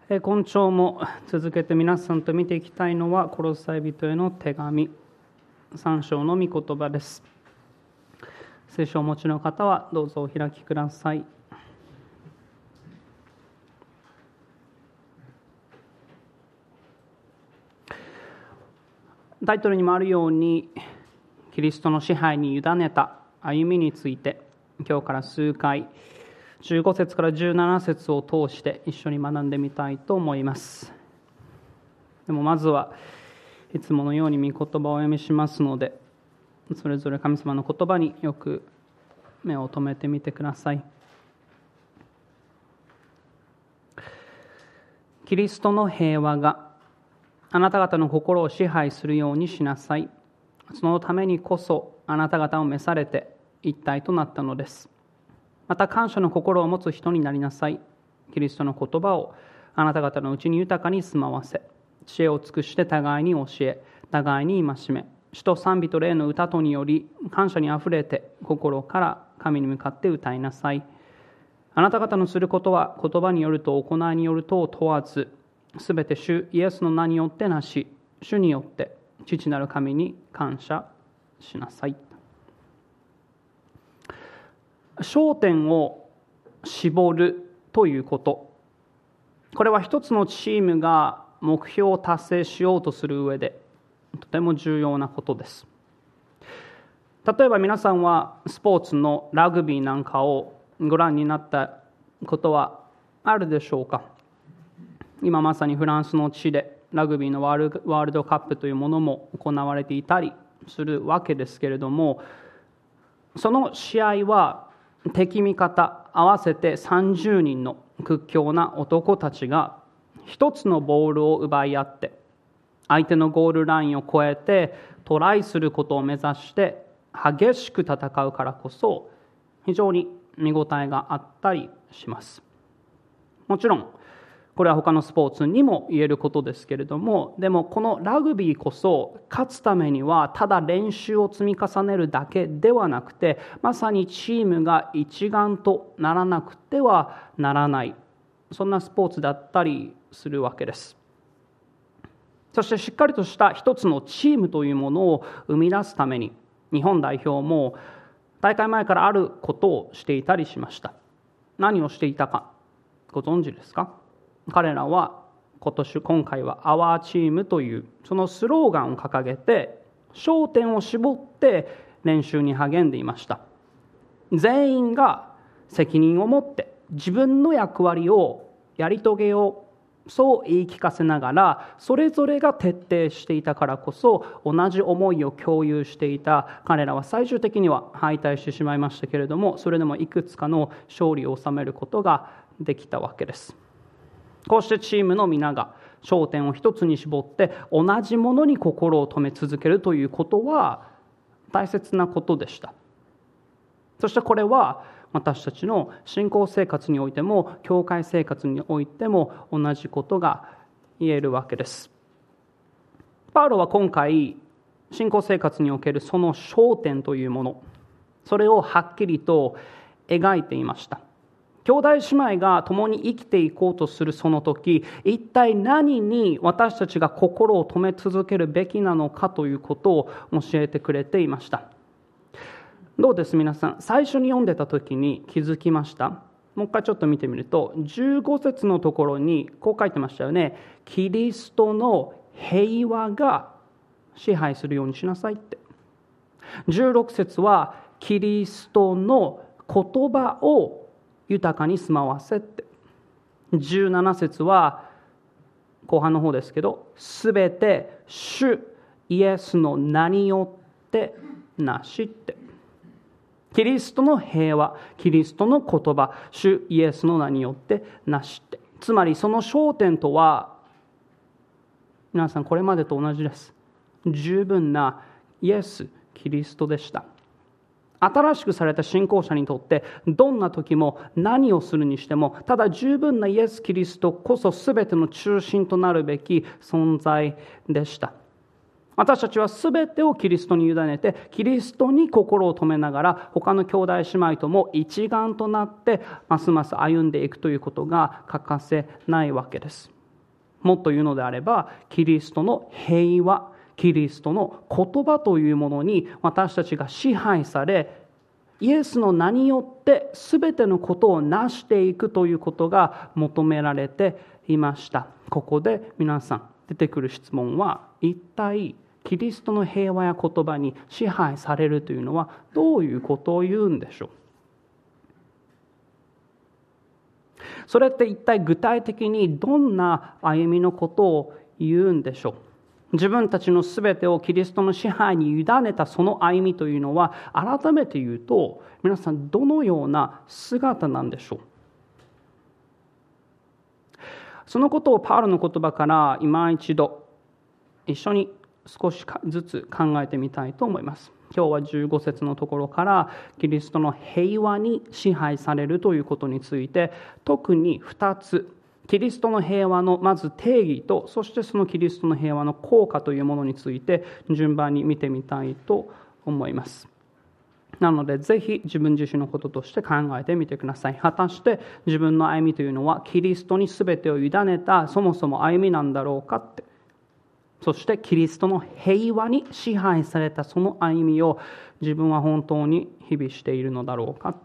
今朝も続けて皆さんと見ていきたいのはコロサイ人への手紙3章の御言葉です。聖書をお持ちの方はどうぞお開きください。タイトルにもあるように、キリストの支配に委ねた歩みについて今日から数回15節から17節を通して一緒に学んでみたいと思います。でもまずはいつものように御言葉をお読みしますので、それぞれ神様の言葉によく目を留めてみてください。キリストの平和があなた方の心を支配するようにしなさい。そのためにこそあなた方を召されて一体となったのです。また感謝の心を持つ人になりなさい。キリストの言葉をあなた方のうちに豊かに住まわせ、知恵を尽くして互いに教え、互いに戒め、詩と賛美と霊の歌とにより感謝にあふれて心から神に向かって歌いなさい。あなた方のすることは言葉によると行いによるとを問わず、すべて主イエスの名によってなし、主によって父なる神に感謝しなさい。焦点を絞るということ、これは一つのチームが目標を達成しようとする上でとても重要なことです。例えば皆さんはスポーツのラグビーなんかをご覧になったことはあるでしょうか。今まさにフランスの地でラグビーのワールドカップというものも行われていたりするわけですけれども、その試合は敵味方合わせて30人の屈強な男たちが一つのボールを奪い合って相手のゴールラインを越えてトライすることを目指して激しく戦うからこそ非常に見応えがあったりします。もちろんこれは他のスポーツにも言えることですけれども、でもこのラグビーこそ勝つためにはただ練習を積み重ねるだけではなくて、まさにチームが一丸とならなくてはならない、そんなスポーツだったりするわけです。そしてしっかりとした一つのチームというものを生み出すために日本代表も大会前からあることをしていたりしました。何をしていたかご存知ですか。彼らは今回は Our Team というそのスローガンを掲げて焦点を絞って練習に励んでいました。全員が責任を持って自分の役割をやり遂げよう、そう言い聞かせながらそれぞれが徹底していたからこそ同じ思いを共有していた彼らは最終的には敗退してしまいましたけれども、それでもいくつかの勝利を収めることができたわけです。こうしてチームの皆が焦点を一つに絞って同じものに心を留め続けるということは大切なことでした。そしてこれは私たちの信仰生活においても教会生活においても同じことが言えるわけです。パウロは今回信仰生活におけるその焦点というもの、それをはっきりと描いていました。兄弟姉妹が共に生きていこうとするその時、一体何に私たちが心を留め続けるべきなのかということを教えてくれていました。どうです皆さん、最初に読んでた時に気づきました？もう一回ちょっと見てみると15節のところにこう書いてましたよね。キリストの平和が支配するようにしなさいって。16節はキリストの言葉を豊かに住まわせって。17節は後半の方ですけど、すべて主イエスの名によってなしって。キリストの平和、キリストの言葉、主イエスの名によってなしって。つまりその焦点とは皆さんこれまでと同じです。十分なイエス・キリストでした。新しくされた信仰者にとってどんな時も何をするにしてもただ十分なイエス・キリストこそ全ての中心となるべき存在でした。私たちは全てをキリストに委ねてキリストに心を留めながら他の兄弟姉妹とも一丸となってますます歩んでいくということが欠かせないわけです。 もっと言うのであれば、キリストの平和、キリストの言葉というものに私たちが支配され、イエスの名によって全てのことを成していくということが求められていました。ここで皆さん出てくる質問は、一体キリストの平和や言葉に支配されるというのはどういうことを言うんでしょう。それって一体具体的にどんな歩みのことを言うんでしょう。自分たちのすべてをキリストの支配に委ねたその歩みというのは、改めて言うと皆さんどのような姿なんでしょう。そのことをパウロの言葉から今一度一緒に少しずつ考えてみたいと思います。今日は15節のところからキリストの平和に支配されるということについて、特に2つ、キリストの平和のまず定義と、そしてそのキリストの平和の効果というものについて順番に見てみたいと思います。なのでぜひ自分自身のこととして考えてみてください。果たして自分の歩みというのはキリストに全てを委ねたそもそも歩みなんだろうかって、そしてキリストの平和に支配されたその歩みを自分は本当に日々しているのだろうかって、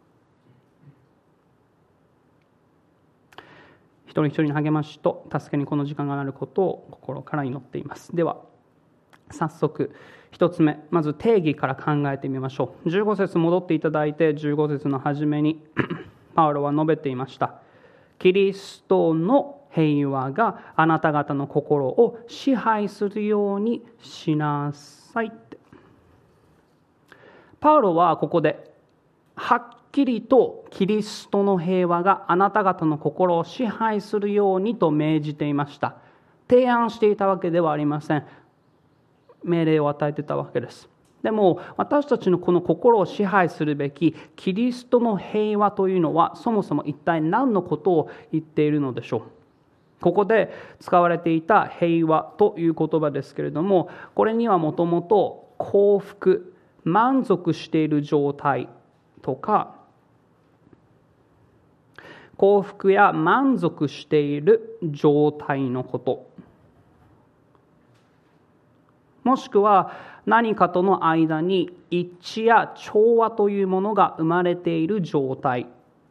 一人一人の励ましと助けにこの時間がなることを心から祈っています。では早速一つ目、まず定義から考えてみましょう。15節戻っていただいて、15節の初めにパウロは述べていました。キリストの平和があなた方の心を支配するようにしなさいって。パウロはここではっきりとキリストの平和があなた方の心を支配するようにと命じていました。提案していたわけではありません。命令を与えていたわけです。でも私たちのこの心を支配するべきキリストの平和というのは、そもそも一体何のことを言っているのでしょう。ここで使われていた平和という言葉ですけれども、これにはもともと幸福、満足している状態とか、幸福や満足している状態のこと、もしくは何かとの間に一致や調和というものが生まれている状態、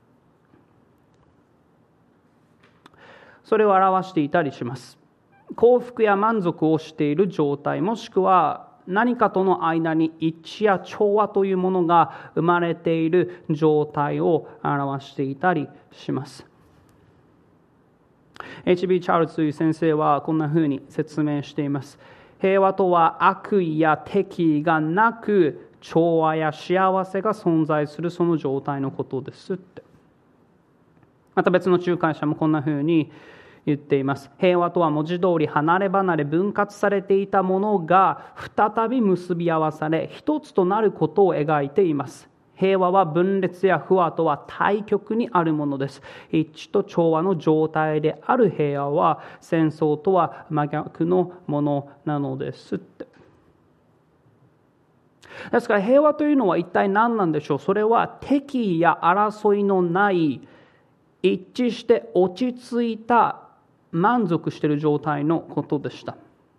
それを表していたりします。幸福や満足をしている状態、もしくは何かとの間に一致や調和というものが生まれている状態を表していたりします。H.B. チャールズという先生はこんなふうに説明しています。平和とは悪意や敵意がなく、調和や幸せが存在するその状態のことですって。また別の仲介者もこんなふうに言っています。平和とは文字通り離れ離れ分割されていたものが再び結び合わされ一つとなることを描いています。平和は分裂や不和とは対極にあるものです。一致と調和の状態である平和は戦争とは真逆のものなのですって。ですから平和というのは一体何なんでしょう。それは敵意や争いのない一致して落ち着いた満足している状態のことでした。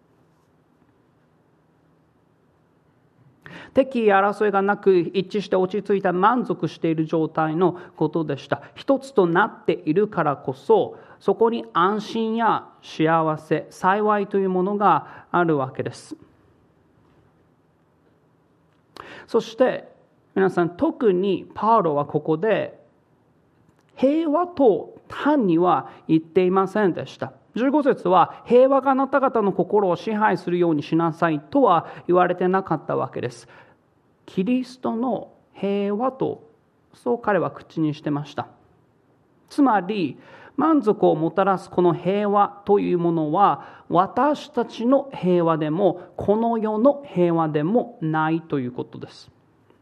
敵意や争いがなく一致して落ち着いた満足している状態のことでした。一つとなっているからこそ、そこに安心や幸せ、幸いというものがあるわけです。そして皆さん、特にパウロはここで平和と単には言っていませんでした。15節は平和があなた方の心を支配するようにしなさいとは言われてなかったわけです。キリストの平和と、そう彼は口にしてました。つまり満足をもたらすこの平和というものは、私たちの平和でもこの世の平和でもないということです。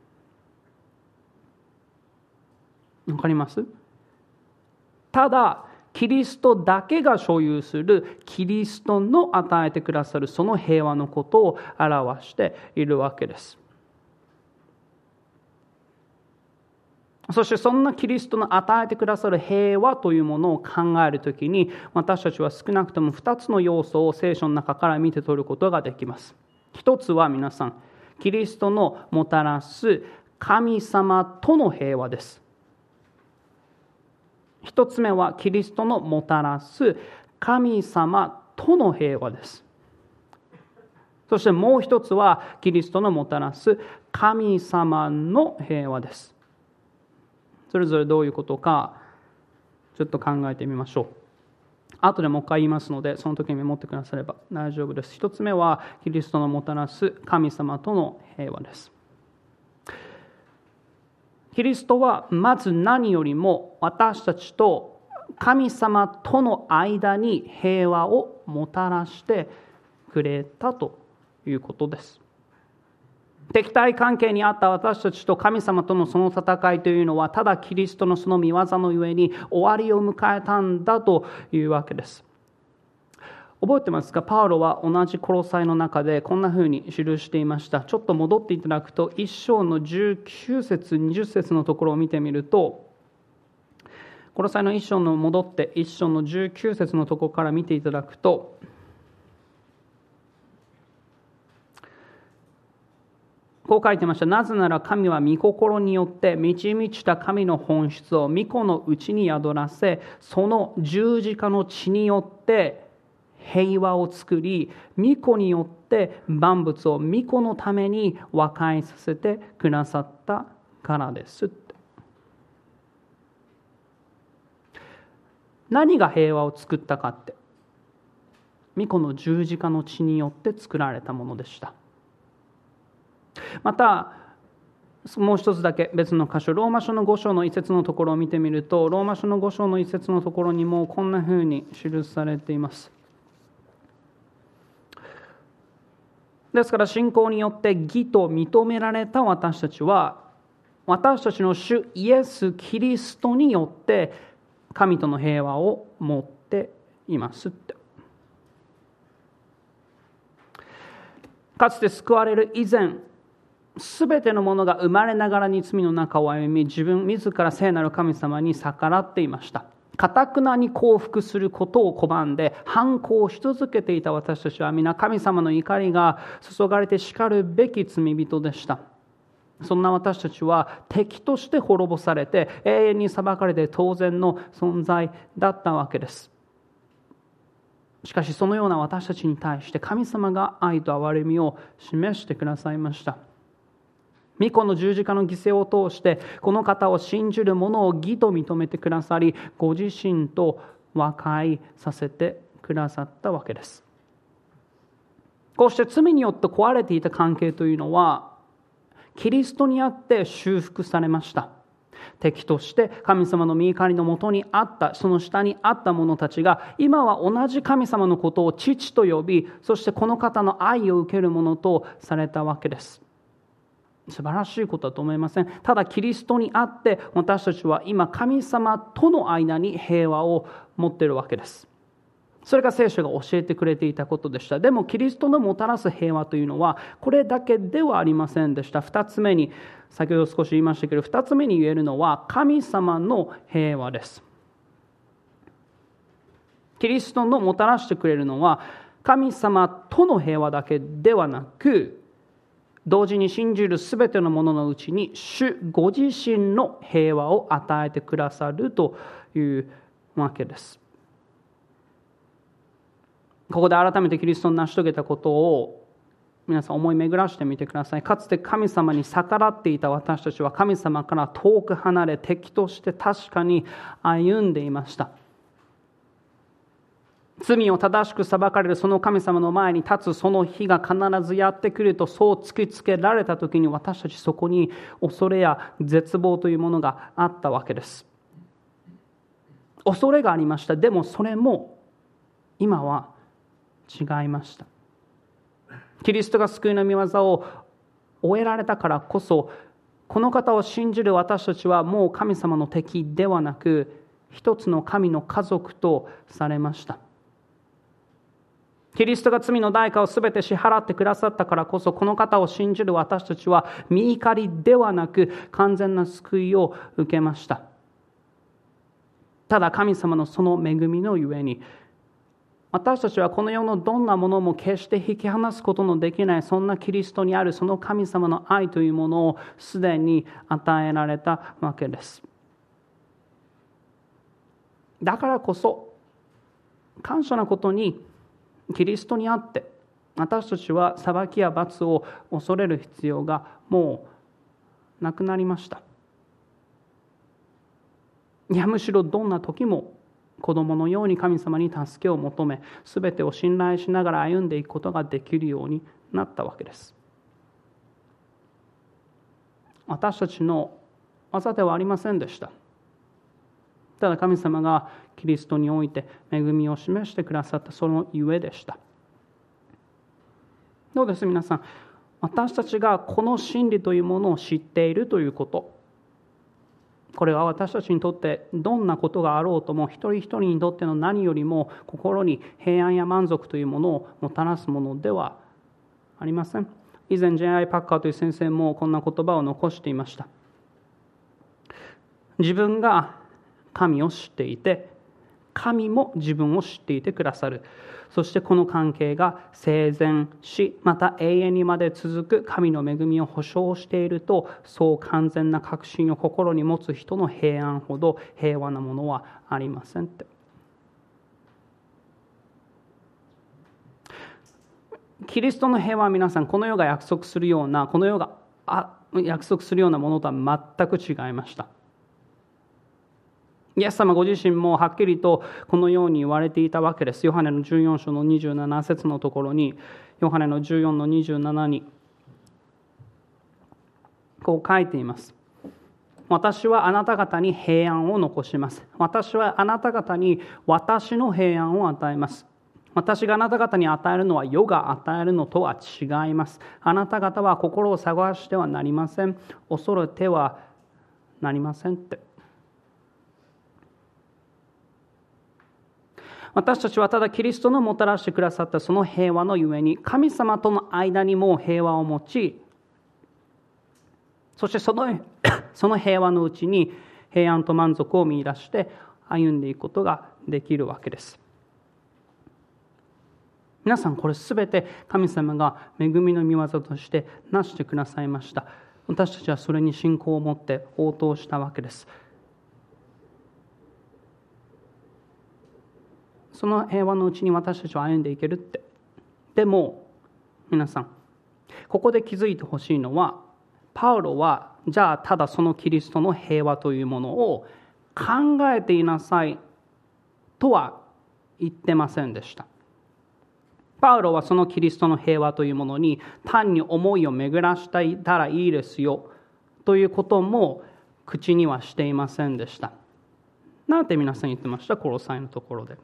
わかります？ただキリストだけが所有するキリストの与えてくださるその平和のことを表しているわけです。 そしてそんなキリストの与えてくださる平和というものを考えるときに、私たちは少なくとも2つの要素を聖書の中から見て取ることができます。一つは皆さん、キリストのもたらす神様との平和です。一つ目はキリストのもたらす神様との平和です。そしてもう一つはキリストのもたらす神様の平和です。それぞれどういうことかちょっと考えてみましょう。後でもう一回言いますので、その時にメモってくだされば大丈夫です。一つ目はキリストのもたらす神様との平和です。キリストはまず何よりも私たちと神様との間に平和をもたらしてくれたということです。敵対関係にあった私たちと神様とのその戦いというのは、ただキリストのその御業のゆえに終わりを迎えたんだというわけです。覚えてますか？パウロは同じコロサイの中でこんなふうに記していました。ちょっと戻っていただくと、1章の19節20節のところを見てみると、コロサイの1章の戻って1章の19節のところから見ていただくと、こう書いてました。なぜなら神は御心によって満ち満ちた神の本質を御子のうちに宿らせ、その十字架の血によって平和を作り、御子によって万物を御子のために和解させてくださったからです。何が平和を作ったかって、御子の十字架の血によって作られたものでした。またもう一つだけ別の箇所、ローマ書の5章の一節のところを見てみると、ローマ書の5章の一節のところにもこんなふうに記されています。ですから信仰によって義と認められた私たちは、私たちの主イエス・キリストによって神との平和を持っていますって。かつて救われる以前、すべてのものが生まれながらに罪の中を歩み、自ら聖なる神様に逆らっていました。頑なに降伏することを拒んで反抗し続けていた私たちは皆、神様の怒りが注がれてしかるべき罪人でした。そんな私たちは敵として滅ぼされて永遠に裁かれて当然の存在だったわけです。しかしそのような私たちに対して神様が愛と憐れみを示してくださいました。御子の十字架の犠牲を通してこの方を信じる者を義と認めてくださり、ご自身と和解させてくださったわけです。こうして罪によって壊れていた関係というのはキリストにあって修復されました。敵として神様の御怒りのもとにあった、その下にあった者たちが今は同じ神様のことを父と呼び、そしてこの方の愛を受けるものとされたわけです。素晴らしいことだと思いません？ただキリストにあって私たちは今神様との間に平和を持っているわけです。それが聖書が教えてくれていたことでした。でもキリストのもたらす平和というのはこれだけではありませんでした。二つ目に、先ほど少し言いましたけど、二つ目に言えるのは神様の平和です。キリストのもたらしてくれるのは神様との平和だけではなく、同時に信じるすべてのもののうちに主ご自身の平和を与えてくださるというわけです。ここで改めてキリストの成し遂げたことを皆さん思い巡らしてみてください。かつて神様に逆らっていた私たちは神様から遠く離れ敵として確かに歩んでいました。罪を正しく裁かれるその神様の前に立つその日が必ずやってくると、そう突きつけられた時に私たちそこに恐れや絶望というものがあったわけです。恐れがありました。でもそれも今は違いました。キリストが救いの御業を終えられたからこそ、この方を信じる私たちはもう神様の敵ではなく一つの神の家族とされました。 キリストが罪の代価をすべて支払ってくださったからこそ、この方を信じる私たちは身怒りではなく完全な救いを受けました。ただ神様のその恵みのゆえに、私たちはこの世のどんなものも決して引き離すことのできない、そんなキリストにあるその神様の愛というものをすでに与えられたわけです。だからこそ感謝なことに、キリストにあって私たちは裁きや罰を恐れる必要がもうなくなりました。いや、むしろどんな時も子供のように神様に助けを求め、すべてを信頼しながら歩んでいくことができるようになったわけです。私たちの技ではありませんでした。ただ神様がキリストにおいて恵みを示してくださったそのゆえでした。どうです皆さん、私たちがこの真理というものを知っているということ、これは私たちにとってどんなことがあろうとも、一人一人にとっての何よりも心に平安や満足というものをもたらすものではありません。以前 J.I. パッカーという先生もこんな言葉を残していました。自分が神を知っていて、神も自分を知っていてくださる。そしてこの関係が生前死、また永遠にまで続く神の恵みを保証していると、そう完全な確信を心に持つ人の平安ほど平和なものはありませんって。キリストの平和は皆さん、この世が約束するような、この世が約束するようなものとは全く違いました。イエス様ご自身もはっきりとこのように言われていたわけです。ヨハネの14章の27節のところに、ヨハネの14の27にこう書いています。私はあなた方に平安を残します。私はあなた方に私の平安を与えます。私があなた方に与えるのは世が与えるのとは違います。あなた方は心を探してはなりません。恐れてはなりませんって。私たちはただキリストのもたらしてくださったその平和のゆえに、神様との間にも平和を持ち、そしてその平和のうちに平安と満足を見出して歩んでいくことができるわけです。皆さん、これすべて神様が恵みの御業としてなしてくださいました。私たちはそれに信仰を持って応答したわけです。その平和のうちに私たちは歩んでいけるって。でも皆さん、ここで気づいてほしいのは、パウロはじゃあただそのキリストの平和というものを考えていなさいとは言ってませんでした。パウロはそのキリストの平和というものに単に思いを巡らしたらいいですよということも口にはしていませんでした。なんて皆さん言ってました？コロサイのところで。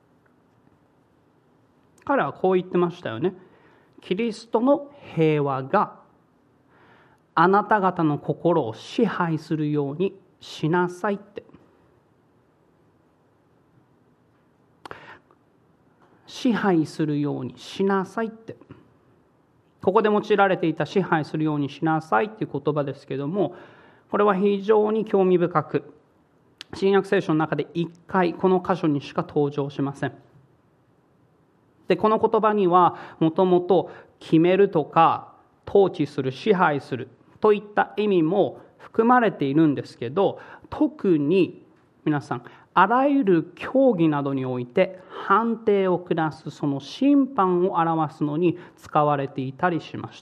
彼はこう言ってましたよね。キリストの平和があなた方の心を支配するようにしなさいって。支配するようにしなさいって。ここで用いられていた支配するようにしなさいっていう言葉ですけども、これは非常に興味深く、新約聖書の中で1回この箇所にしか登場しません。で、この言葉にはもともと決めるとか統治する、支配するといった意味も含まれているんですけど、特に皆さん、あらゆる教義などにおいて判定を下す、その審判を表すのに使われていたりしました。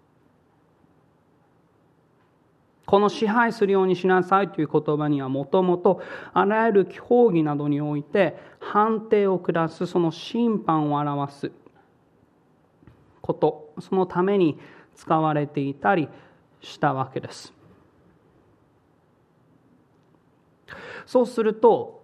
この支配するようにしなさいという言葉にはもともとあらゆる教義などにおいて判定を下す、その審判を表すこと、そのために使われていたりしたわけです。そうすると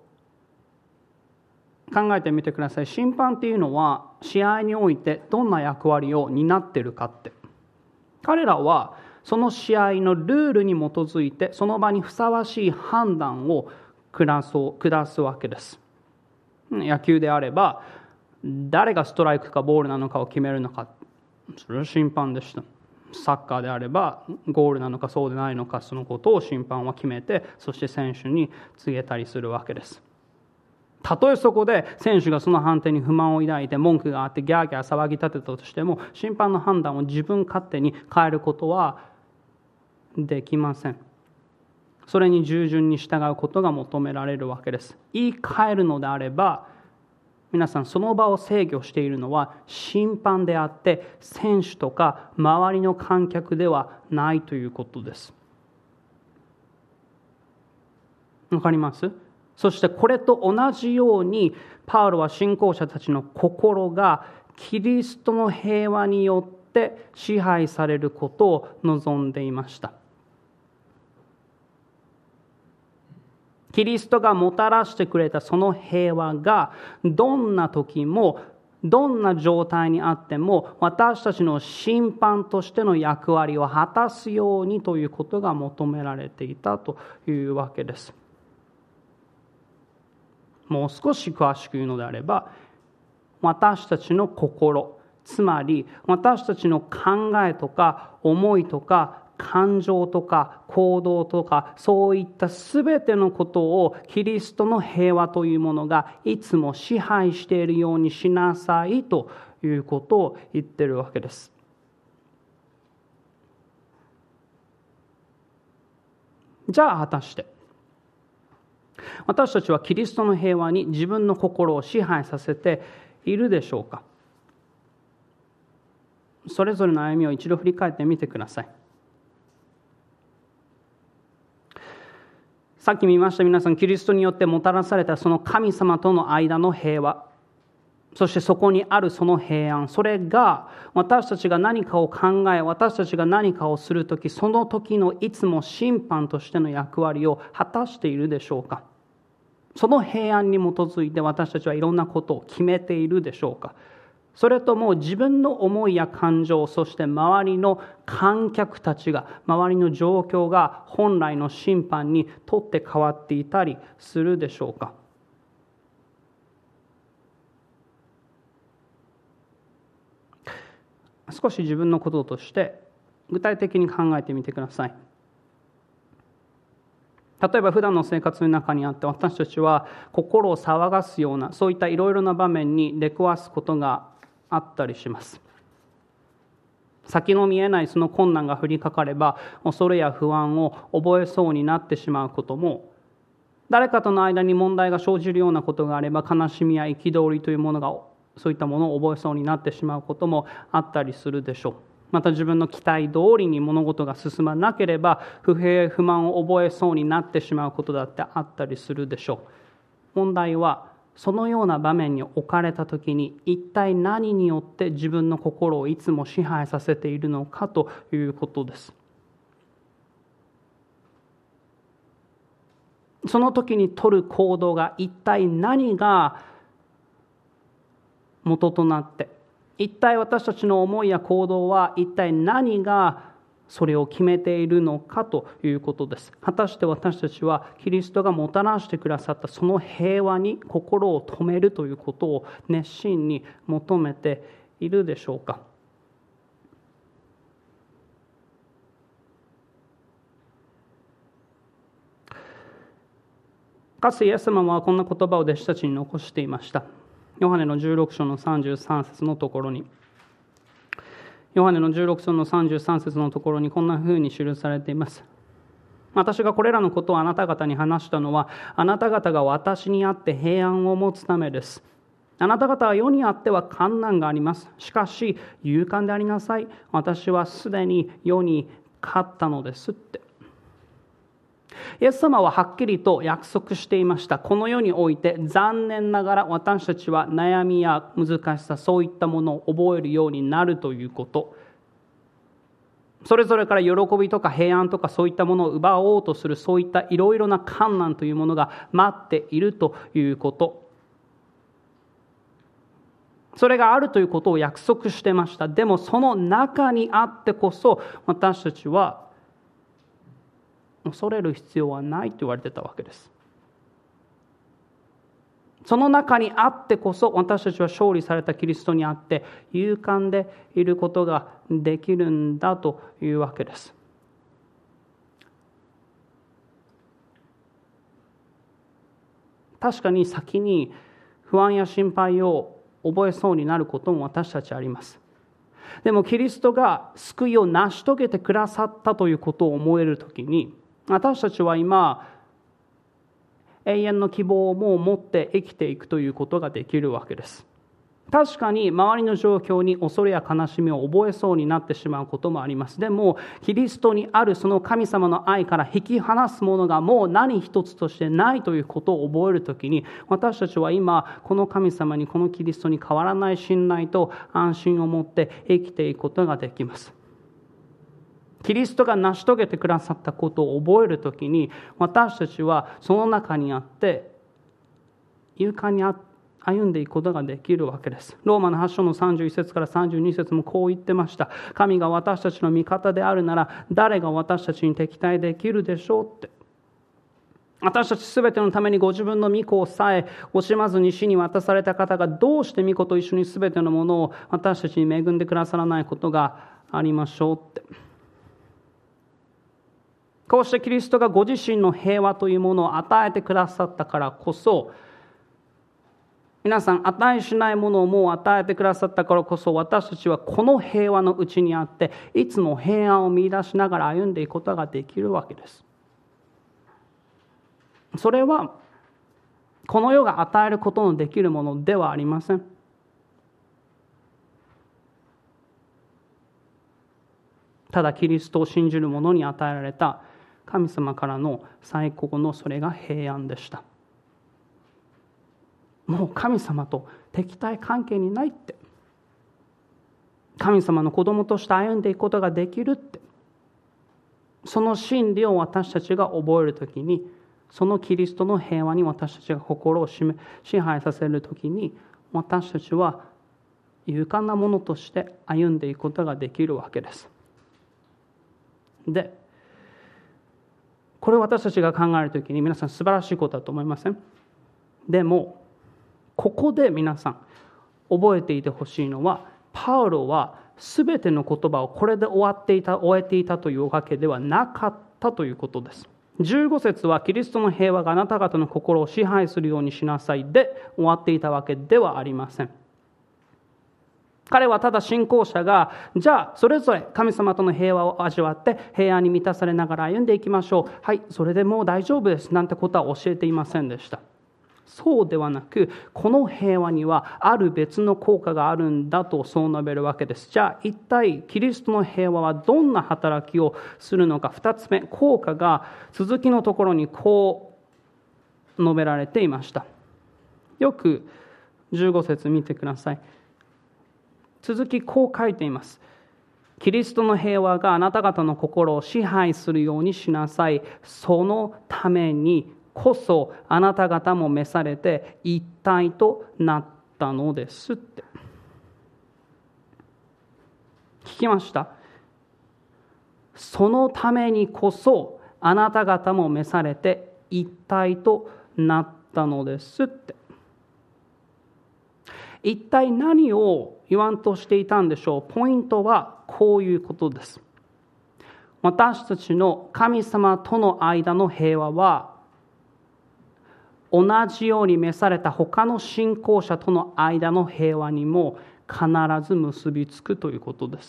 考えてみてください。審判っていうのは試合においてどんな役割を担っているかって。彼らはその試合のルールに基づいてその場にふさわしい判断を下すわけです。野球であれば誰がストライクかボールなのかを決めるのか、それは審判でした。サッカーであればゴールなのかそうでないのか、そのことを審判は決めて、そして選手に告げたりするわけです。たとえそこで選手がその判定に不満を抱いて文句があってギャーギャー騒ぎ立てたとしても、審判の判断を自分勝手に変えることはできません。それに従順に従うことが求められるわけです。言い換えるのであれば、皆さん、その場を制御しているのは審判であって選手とか周りの観客ではないということです。わかります？そしてこれと同じようにパウロは信仰者たちの心がキリストの平和によって支配されることを望んでいました。キリストがもたらしてくれたその平和が、どんな時もどんな状態にあっても私たちの審判としての役割を果たすようにということが求められていたというわけです。もう少し詳しく言うのであれば、私たちの心、つまり私たちの考えとか思いとか感情とか行動とか、そういったすべてのことをキリストの平和というものがいつも支配しているようにしなさいということを言っているわけです。じゃあ果たして私たちはキリストの平和に自分の心を支配させているでしょうか？それぞれの歩みを一度振り返ってみてください。さっき見ました皆さん、キリストによってもたらされたその神様との間の平和、そしてそこにあるその平安、それが私たちが何かを考え、私たちが何かをするとき、その時のいつも審判としての役割を果たしているでしょうか？その平安に基づいて私たちはいろんなことを決めているでしょうか？それとも自分の思いや感情、そして周りの観客たちが、周りの状況が本来の審判にとって変わっていたりするでしょうか？少し自分のこととして具体的に考えてみてください。例えば普段の生活の中にあって私たちは心を騒がすようなそういったいろいろな場面に出くわすことがあったりします。先の見えないその困難が降りかかれば恐れや不安を覚えそうになってしまうことも、誰かとの間に問題が生じるようなことがあれば悲しみや憤りというものが、そういったものを覚えそうになってしまうこともあったりするでしょう。また自分の期待通りに物事が進まなければ不平不満を覚えそうになってしまうことだってあったりするでしょう。問題はそのような場面に置かれたときに一体何によって自分の心をいつも支配させているのかということです。その時に取る行動が一体何が元となって、一体私たちの思いや行動は一体何がそれを決めているのかということです。果たして私たちはキリストがもたらしてくださったその平和に心を留めるということを熱心に求めているでしょうか？かつてイエス様はこんな言葉を弟子たちに残していました。ヨハネの16章の33節のところに、ヨハネの16章の33節のところにこんなふうに記されています。私がこれらのことをあなた方に話したのは、あなた方が私にあって平安を持つためです。あなた方は世にあっては患難があります。しかし勇敢でありなさい。私はすでに世に勝ったのですって。イエス様ははっきりと約束していました。この世において残念ながら私たちは悩みや難しさ、そういったものを覚えるようになるということ。それぞれから喜びとか平安とかそういったものを奪おうとする、そういったいろいろな困難というものが待っているということ。それがあるということを約束してました。でもその中にあってこそ私たちは恐れる必要はないと言われてたわけです。 その中にあってこそ私たちは勝利されたキリストにあって勇敢でいることができるんだというわけです。確かに先に不安や心配を覚えそうになることも私たちあります。でもキリストが救いを成し遂げてくださったということを思えるときに、私たちは今永遠の希望をもう持って生きていくということができるわけです。確かに周りの状況に恐れや悲しみを覚えそうになってしまうこともあります。でもキリストにあるその神様の愛から引き離すものがもう何一つとしてないということを覚えるときに、私たちは今この神様に、このキリストに変わらない信頼と安心を持って生きていくことができます。キリストが成し遂げてくださったことを覚えるときに、私たちはその中にあって勇敢に歩んでいくことができるわけです。ローマの8章の31節から32節もこう言ってました。神が私たちの味方であるなら、誰が私たちに敵対できるでしょうって。私たちすべてのためにご自分の御子をさえ惜しまずに死に渡された方が、どうして御子と一緒にすべてのものを私たちに恵んでくださらないことがありましょうって。こうしてキリストがご自身の平和というものを与えてくださったからこそ、皆さん、値しないものをもう与えてくださったからこそ、私たちはこの平和のうちにあっていつも平安を見出しながら歩んでいくことができるわけです。それはこの世が与えることのできるものではありません。ただキリストを信じる者に与えられた神様からの最高のそれが平安でした。もう神様と敵対関係にないって、神様の子供として歩んでいくことができるって、その真理を私たちが覚えるときに、そのキリストの平和に私たちが心を支配させるときに、私たちは勇敢なものとして歩んでいくことができるわけです。で、これを私たちが考えるときに皆さん素晴らしいことだと思いません？でもここで皆さん覚えていてほしいのは、パウロは全ての言葉をこれで終えていたというわけではなかったということです。15節はキリストの平和があなた方の心を支配するようにしなさいで終わっていたわけではありません。彼はただ信仰者が、じゃあそれぞれ神様との平和を味わって平安に満たされながら歩んでいきましょう、はい、それでもう大丈夫ですなんてことは教えていませんでした。そうではなく、この平和にはある別の効果があるんだとそう述べるわけです。じゃあ一体キリストの平和はどんな働きをするのか。2つ目、効果が続きのところにこう述べられていました。よく15節見てください。続きこう書いています。キリストの平和があなた方の心を支配するようにしなさい。そのためにこそあなた方も召されて一体となったのですって。聞きました？そのためにこそあなた方も召されて一体となったのですって。一体何を言わんとしていたんでしょう。ポイントはこういうことです。私たちの神様との間の平和は、同じように召された他の信仰者との間の平和にも必ず結びつくということです。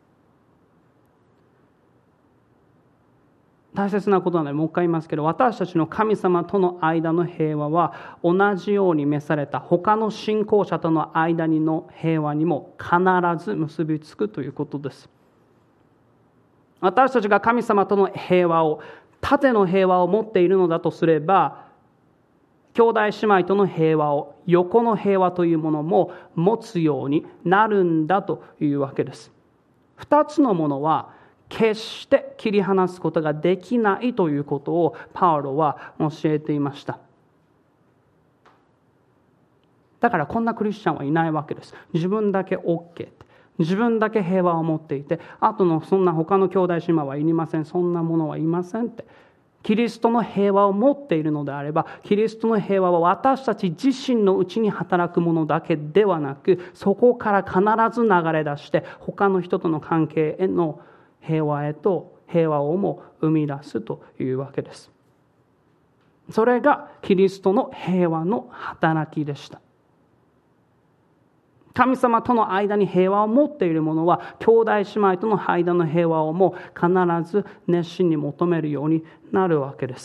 大切なことなのでもう一回言いますけど、私たちの神様との間の平和は同じように召された他の信仰者との間にの平和にも必ず結びつくということです。私たちが神様との平和を、縦の平和を持っているのだとすれば、兄弟姉妹との平和を、横の平和というものも持つようになるんだというわけです。2つのものは決して切り離すことができないということをパウロは教えていました。だからこんなクリスチャンはいないわけです。自分だけ OK って、自分だけ平和を持っていて、あとのそんな他の兄弟姉妹はいりません、そんなものはいませんって。 キリストの平和を持っているのであれば、キリストの平和は私たち自身のうちに働くものだけではなく、そこから必ず流れ出して他の人との関係への平和をも生み出すというわけです。それがキリストの平和の働きでした。神様との間に平和を持っている者は、兄弟姉妹との間の平和をも必ず熱心に求めるようになるわけです。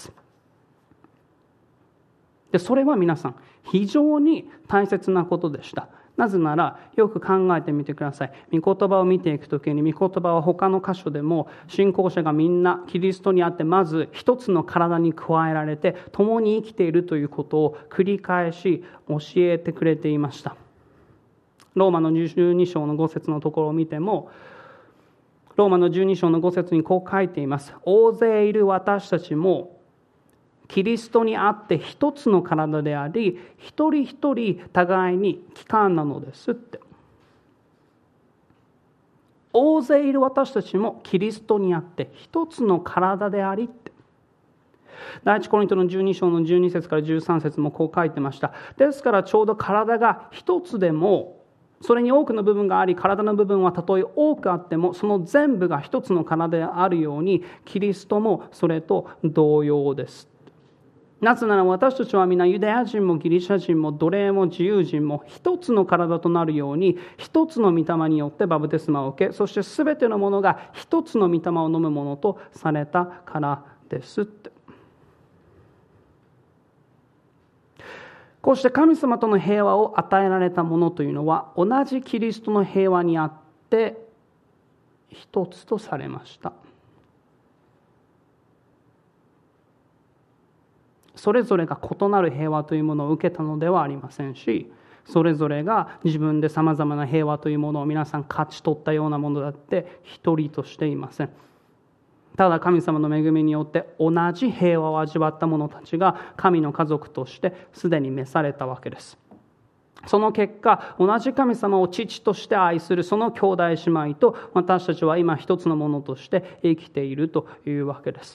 で、それは皆さん非常に大切なことでした。なぜなら、よく考えてみてください。御言葉を見ていくときに、御言葉は他の箇所でも信仰者がみんなキリストにあって、まず一つの体に加えられて共に生きているということを繰り返し教えてくれていました。ローマの12章の5節のところを見ても、ローマの12章の5節にこう書いています。大勢いる私たちもキリストにあって一つの体であり、一人一人互いに帰還なのですって。大勢いる私たちもキリストにあって一つの体でありって。第一コリントの12章の12節から13節もこう書いてました。ですからちょうど体が一つでも、それに多くの部分があり、体の部分はたとえ多くあっても、その全部が一つの体であるように、キリストもそれと同様です。なぜなら私たちは皆ユダヤ人もギリシャ人も奴隷も自由人も一つの体となるように、一つの御霊によってバプテスマを受け、そしてすべてのものが一つの御霊を飲むものとされたからですって。こうして神様との平和を与えられたものというのは、同じキリストの平和にあって一つとされました。それぞれが異なる平和というものを受けたのではありませんし、それぞれが自分でさまざまな平和というものを皆さん勝ち取ったようなものだって一人としていません。ただ神様の恵みによって同じ平和を味わった者たちが神の家族としてすでに召されたわけです。その結果、同じ神様を父として愛するその兄弟姉妹と私たちは今一つのものとして生きているというわけです。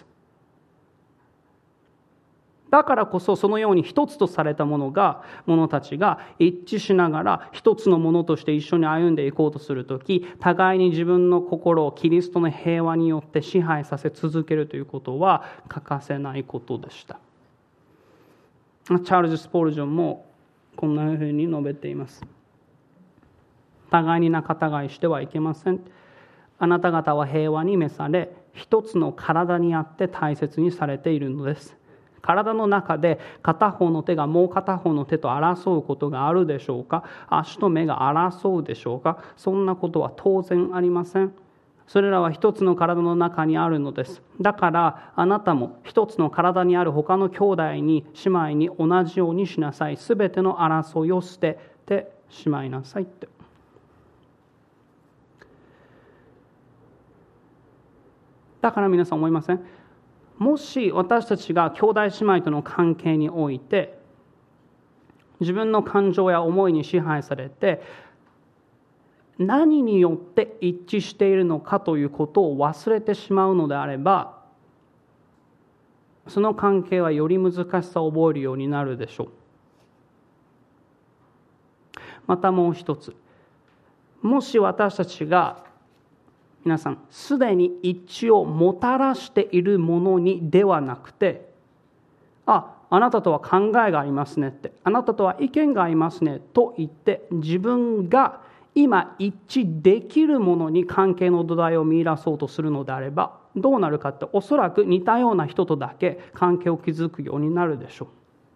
だからこそそのように一つとされた者たちが一致しながら一つのものとして一緒に歩んでいこうとするとき、互いに自分の心をキリストの平和によって支配させ続けるということは欠かせないことでした。チャールズ・スポルジョンもこんなふうに述べています。互いに仲違いしてはいけません。あなた方は平和に召され、一つの体にあって大切にされているのです。体の中で片方の手がもう片方の手と争うことがあるでしょうか。足と目が争うでしょうか。そんなことは当然ありません。それらは一つの体の中にあるのです。だからあなたも一つの体にある他の兄弟に姉妹に同じようにしなさい。すべての争いを捨ててしまいなさいって。だから皆さん思いません？もし私たちが兄弟姉妹との関係において自分の感情や思いに支配されて何によって一致しているのかということを忘れてしまうのであれば、その関係はより難しさを覚えるようになるでしょう。またもう一つ、もし私たちが皆さんすでに一致をもたらしているものにではなくて、あなたとは考えがありますねって、あなたとは意見がありますねと言って自分が今一致できるものに関係の土台を見出そうとするのであれば、どうなるかって、おそらく似たような人とだけ関係を築くようになるでしょう。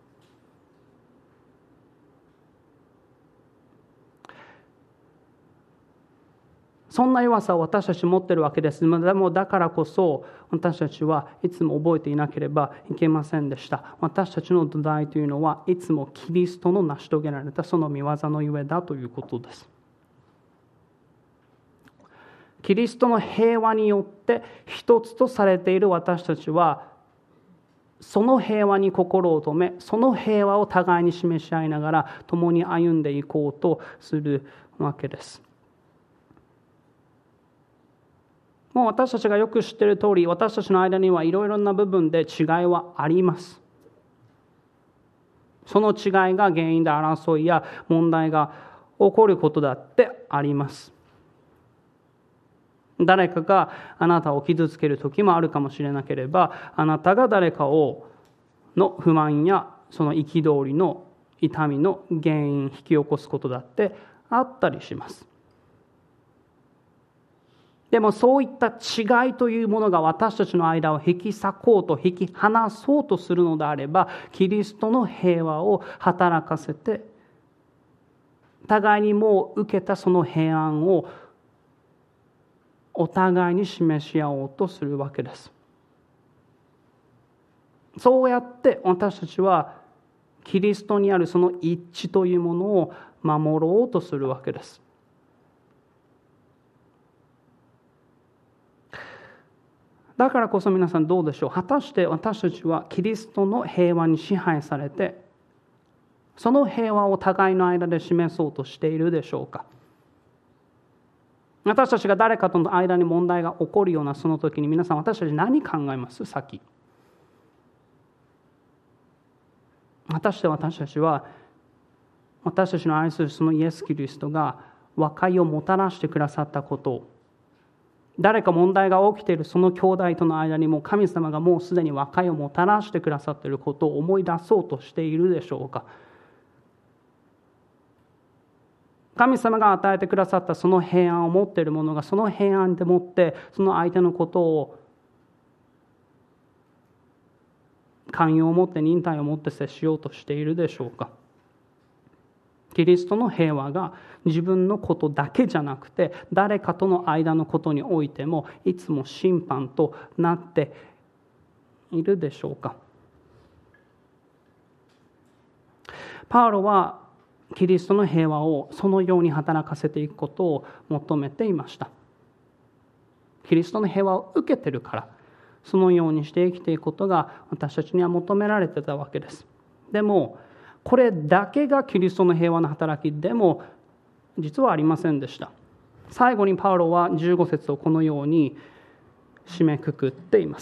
そんな弱さを私たち持っているわけです。でもだからこそ私たちはいつも覚えていなければいけませんでした。私たちの土台というのはいつもキリストの成し遂げられたその御業のゆえだということです。キリストの平和によって一つとされている私たちは、その平和に心を留め、その平和を互いに示し合いながら共に歩んでいこうとするわけです。 もう私たちがよく知っている通り、私たちの間にはいろいろな部分で違いはあります。その違いが原因で争いや問題が起こることだってあります。誰かがあなたを傷つける時もあるかもしれなければ、あなたが誰かの不満やその憤りの痛みの原因引き起こすことだってあったりします。でもそういった違いというものが私たちの間を引き裂こうと引き離そうとするのであれば、キリストの平和を働かせて、互いにもう受けたその平安をお互いに示し合おうとするわけです。そうやって私たちはキリストにあるその一致というものを守ろうとするわけです。だからこそ皆さんどうでしょう。果たして私たちはキリストの平和に支配されて、その平和を互いの間で示そうとしているでしょうか。私たちが誰かとの間に問題が起こるようなその時に、皆さん私たち何考えます？先。果たして私たちは私たちの愛するそのイエス・キリストが和解をもたらしてくださったことを、誰か問題が起きているその兄弟との間にも神様がもうすでに和解をもたらしてくださっていることを思い出そうとしているでしょうか。神様が与えてくださったその平安を持っている者が、その平安でもってその相手のことを寛容を持って忍耐を持って接しようとしているでしょうか。キリストの平和が自分のことだけじゃなくて、誰かとの間のことにおいてもいつも審判となっているでしょうか。パウロはキリストの平和をそのように働かせていくことを求めていました。キリストの平和を受けてるから、そのようにして生きていくことが私たちには求められてたわけです。でもこれだけがキリストの平和の働きでも実はありませんでした。最後にパウロは15節をこのように締めくくっています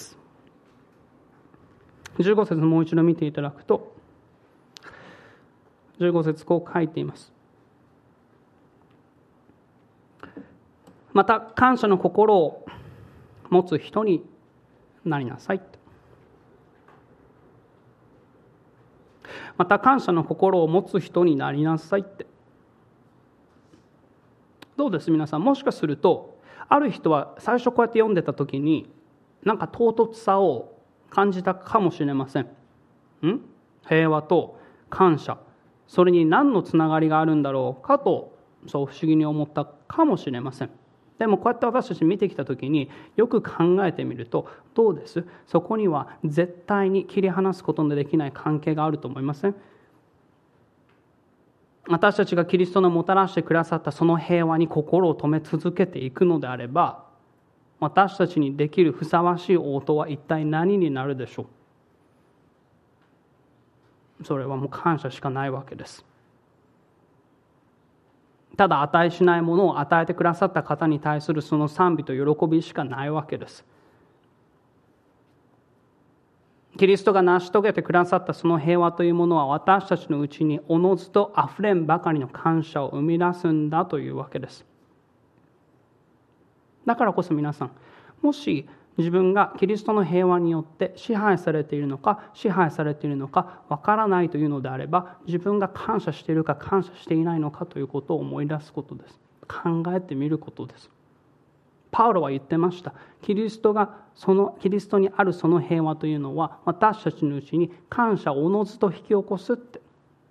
。15節もう一度見ていただくと、15節こう書いています。また感謝の心を持つ人になりなさい。また感謝の心を持つ人になりなさいって。どうです皆さん。もしかするとある人は最初こうやって読んでた時になんか唐突さを感じたかもしれません。平和と感謝、それに何のつながりがあるんだろうかと、そう不思議に思ったかもしれません。でもこうやって私たち見てきた時によく考えてみると、どうです？そこには絶対に切り離すことのできない関係があると思いません？私たちがキリストのもたらしてくださったその平和に心を留め続けていくのであれば、私たちにできるふさわしい応答は一体何になるでしょう？それはもう感謝しかないわけです。ただ値しないものを与えてくださった方に対するその賛美と喜びしかないわけです。キリストが成し遂げてくださったその平和というものは、私たちのうちにおのずとあふれんばかりの感謝を生み出すんだというわけです。だからこそ皆さん、もし自分がキリストの平和によって支配されているのか支配されているのかわからないというのであれば、自分が感謝しているか感謝していないのかということを思い出すことです。考えてみることです。パウロは言ってました。キリストにあるその平和というのは、私たちのうちに感謝をおのずと引き起こすって。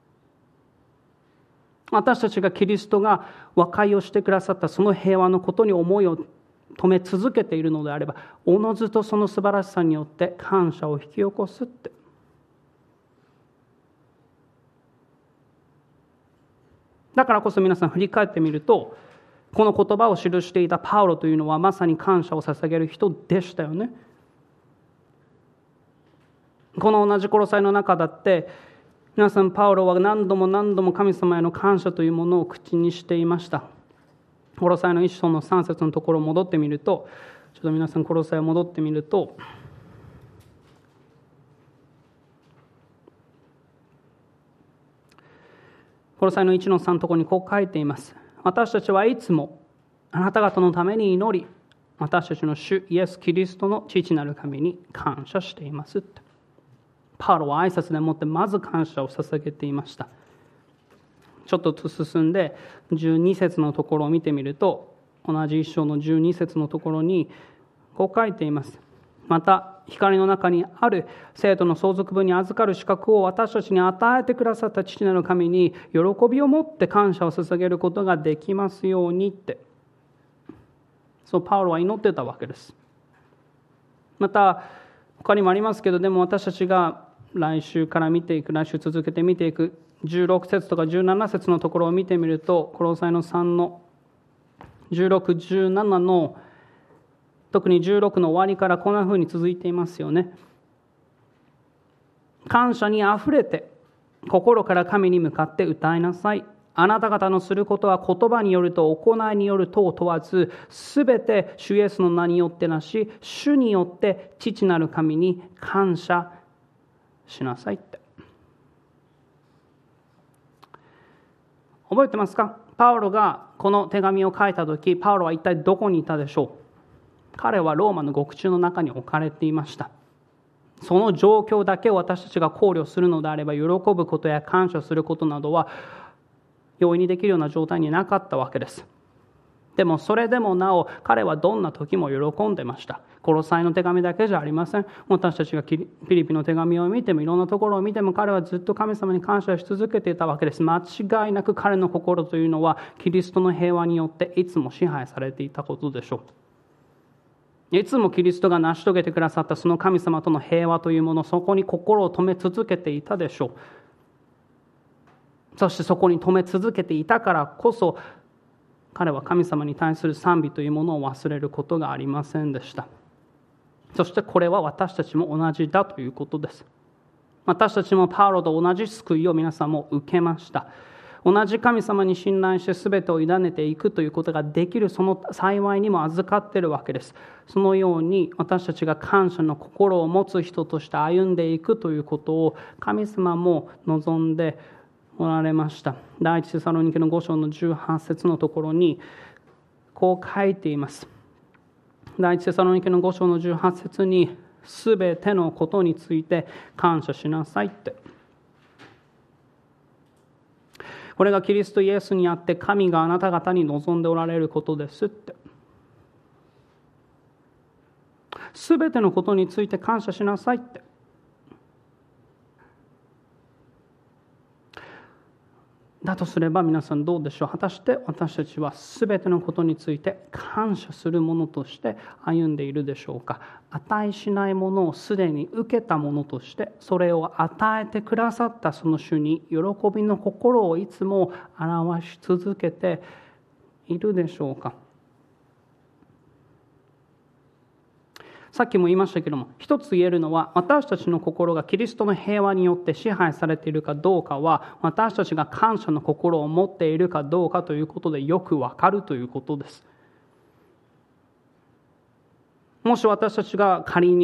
私たちがキリストが和解をしてくださったその平和のことに思いを止め続けているのであれば、おのずとその素晴らしさによって感謝を引き起こすって。だからこそ皆さん振り返ってみると、この言葉を記していたパウロというのはまさに感謝を捧げる人でしたよね。この同じコロサイの中だって皆さん、パウロは何度も何度も神様への感謝というものを口にしていました。コロサイの1章の3節のところを戻ってみると、 ちょっと皆さんコロサイを戻ってみると、コロサイの1の3のところにこう書いています。私たちはいつもあなた方のために祈り、私たちの主イエス・キリストの父なる神に感謝していますって。パウロは挨拶でもってまず感謝を捧げていました。ちょっと進んで12節のところを見てみると、同じ一章の12節のところにこう書いています。また光の中にある生徒の相続分に預かる資格を私たちに与えてくださった父なる神に喜びを持って感謝を捧げることができますようにって、そうパウロは祈ってたわけです。また他にもありますけど、でも私たちが来週続けて見ていく16節とか17節のところを見てみると、コロサイの3の16、17の特に16の終わりからこんな風に続いていますよね。感謝にあふれて心から神に向かって歌いなさい。あなた方のすることは言葉によると行いによるとを問わず、すべて主イエスの名によってなし、主によって父なる神に感謝しなさいって。覚えてますか？パウロがこの手紙を書いたとき、パウロは一体どこにいたでしょう？彼はローマの獄中の中に置かれていました。その状況だけを私たちが考慮するのであれば、喜ぶことや感謝することなどは容易にできるような状態になかったわけです。でもそれでもなお彼はどんな時も喜んでました。コロサイの手紙だけじゃありません。私たちがピリピの手紙を見ても、いろんなところを見ても、彼はずっと神様に感謝し続けていたわけです。間違いなく彼の心というのはキリストの平和によっていつも支配されていたことでしょう。いつもキリストが成し遂げてくださったその神様との平和というもの、そこに心を留め続けていたでしょう。そしてそこに留め続けていたからこそ、彼は神様に対する賛美というものを忘れることがありませんでした。そしてこれは私たちも同じだということです。私たちもパウロと同じ救いを皆さんも受けました。同じ神様に信頼して全てを委ねていくということができる、その幸いにも預かっているわけです。そのように私たちが感謝の心を持つ人として歩んでいくということを神様も望んでおられました。第一テサロニケの5章の18節のところにこう書いています。第一テサロニケの5章の18節に、すべてのことについて感謝しなさいって。これがキリストイエスにあって神があなた方に望んでおられることですって。すべてのことについて感謝しなさいって。だとすれば皆さんどうでしょう。果たして私たちはすべてのことについて感謝するものとして歩んでいるでしょうか。値しないものをすでに受けたものとして、それを与えてくださったその主に喜びの心をいつも表し続けているでしょうか。さっきも言いましたけども、一つ言えるのは、私たちの心がキリストの平和によって支配されているかどうかは、私たちが感謝の心を持っているかどうかということでよくわかるということです。もし私たちの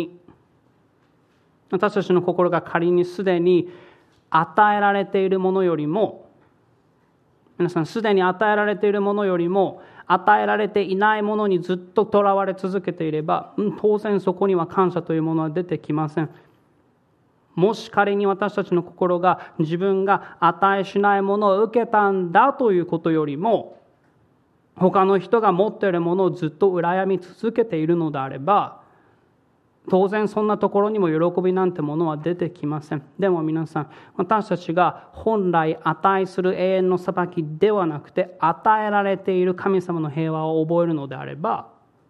心が仮にすでに与えられているものよりも、皆さんすでに与えられているものよりも与えられていないものにずっととらわれ続けていれば、当然そこには感謝というものは出てきません。もし仮に私たちの心が自分が値しないものを受けたんだということよりも、他の人が持っているものをずっと羨み続けているのであれば、当然そんなところにも喜びなんてものは出てきません。でも皆さん、私たちが本来値する永遠の裁きではなくて、与えられている神様の平和を覚えるのであれば、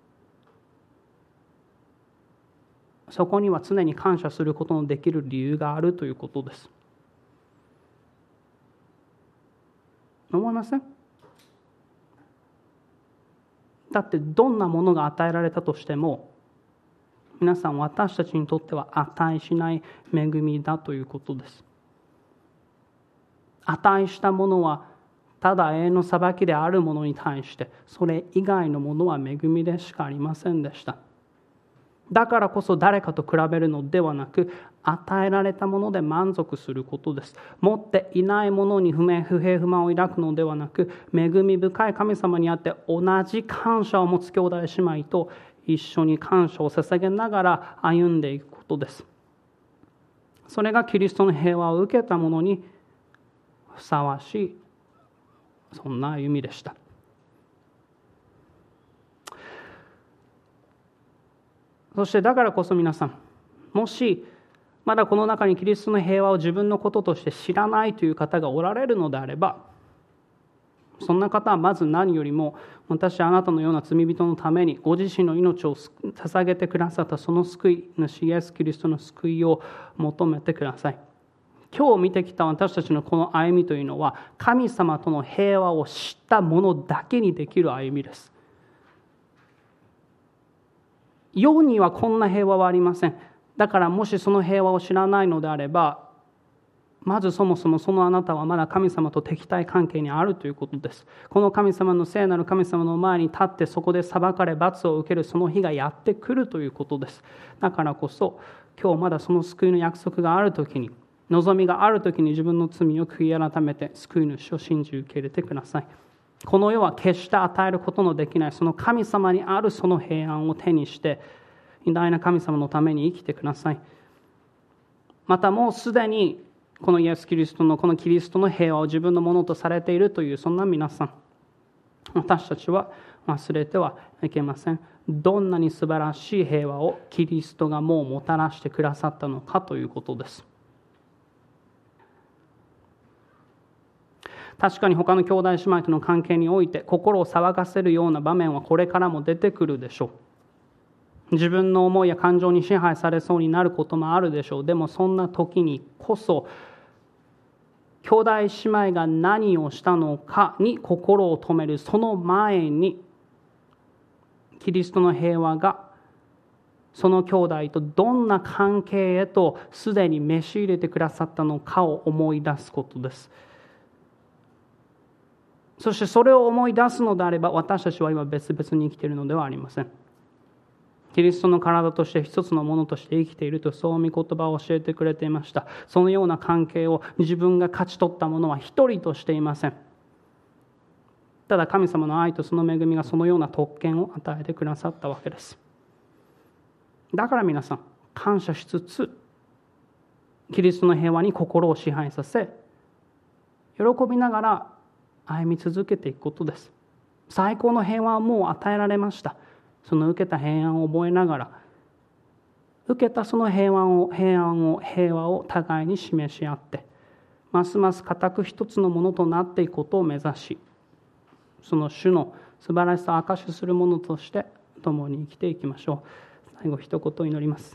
そこには常に感謝することのできる理由があるということです。思いません？だってどんなものが与えられたとしても、皆さん、私たちにとっては値しない恵みだということです。値したものはただ永遠の裁きであるものに対して、それ以外のものは恵みでしかありませんでした。だからこそ誰かと比べるのではなく、与えられたもので満足することです。持っていないものに不平不満を抱くのではなく、恵み深い神様にあって同じ感謝を持つ兄弟姉妹と一緒に感謝を捧げながら歩んでいくことです。それがキリストの平和を受けたものにふさわしい、そんな歩みでした。そしてだからこそ皆さん、もしまだこの中にキリストの平和を自分のこととして知らないという方がおられるのであれば、そんな方はまず何よりも、私あなたのような罪人のためにご自身の命を捧げてくださったその救い主イエス・キリストの救いを求めてください。今日見てきた私たちのこの歩みというのは、神様との平和を知った者だけにできる歩みです。世にはこんな平和はありません。だからもしその平和を知らないのであれば、まずそもそもそのあなたはまだ神様と敵対関係にあるということです。この神様の聖なる神様の前に立ってそこで裁かれ罰を受けるその日がやってくるということです。だからこそ今日まだその救いの約束があるときに、望みがあるときに自分の罪を悔い改めて救い主を信じ受け入れてください。この世は決して与えることのできないその神様にあるその平安を手にして偉大な神様のために生きてください。またもうすでにこのイエス・キリストのこのキリストの平和を自分のものとされているというそんな皆さん、私たちは忘れてはいけません。どんなに素晴らしい平和をキリストがもうもたらしてくださったのかということです。確かに他の兄弟姉妹との関係において心を騒がせるような場面はこれからも出てくるでしょう。自分の思いや感情に支配されそうになることもあるでしょう。でもそんな時にこそ兄弟姉妹が何をしたのかに心を止めるその前に、キリストの平和がその兄弟とどんな関係へとすでに召し入れてくださったのかを思い出すことです。そしてそれを思い出すのであれば、私たちは今別々に生きているのではありません。キリストの体として一つのものとして生きていると、そう御言葉を教えてくれていました。そのような関係を自分が勝ち取ったものは一人としていません。ただ神様の愛とその恵みがそのような特権を与えてくださったわけです。だから皆さん、感謝しつつキリストの平和に心を支配させ、喜びながら歩み続けていくことです。最高の平和はもう与えられました。その受けた平安を覚えながら、受けたその平和を互いに示し合って、ますます固く一つのものとなっていくことを目指し、その主の素晴らしさを証しするものとして共に生きていきましょう。最後一言祈ります。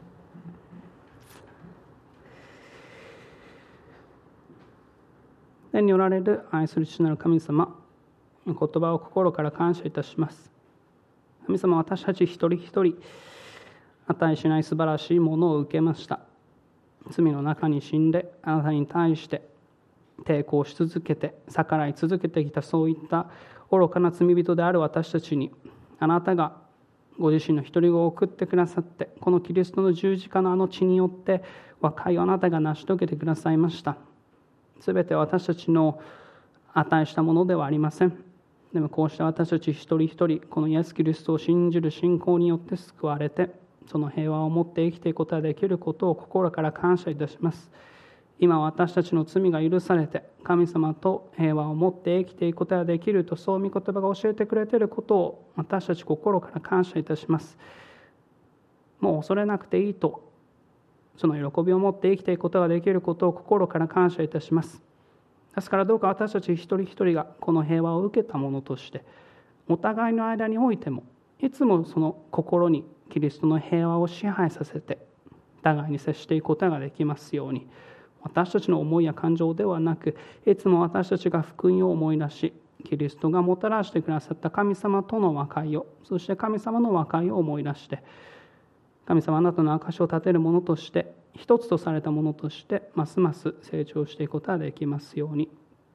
天におられる愛する父なる神様、言葉を心から感謝いたします。神様、私たち一人一人値しない素晴らしいものを受けました。罪の中に死んであなたに対して抵抗し続けて逆らい続けてきたそういった愚かな罪人である私たちに、あなたがご自身の一人子を送ってくださって、このキリストの十字架のあの血によって和解をあなたが成し遂げてくださいました。すべて私たちの値したものではありません。でもこうした私たち一人一人、このイエス・キリストを信じる信仰によって救われて、その平和を持って生きていくことができることを心から感謝いたします。今私たちの罪が許されて、神様と平和を持って生きていくことができると、そう御言葉が教えてくれていることを私たち心から感謝いたします。もう恐れなくていいと、その喜びを持って生きていくことができることを心から感謝いたします。ですからどうか私たち一人一人がこの平和を受けたものとして、お互いの間においてもいつもその心にキリストの平和を支配させて互いに接していくことができますように、私たちの思いや感情ではなく、いつも私たちが福音を思い出し、キリストがもたらしてくださった神様との和解を、そして神様の和解を思い出して、神様あなたの証を立てるものとして、一つとされたものとしてますます成長していくことができますように、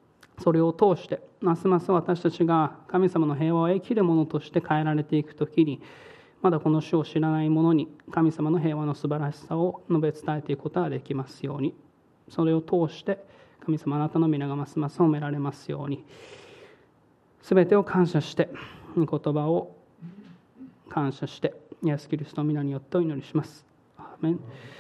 それを通してますます私たちが神様の平和を生きるものとして変えられていくときに、まだこの主を知らない者に神様の平和の素晴らしさを述べ伝えていくことができますように、それを通して神様あなたの皆がますます褒められますように、すべてを感謝して御言葉を感謝してイエスキリストの皆によってお祈りします。アーメン。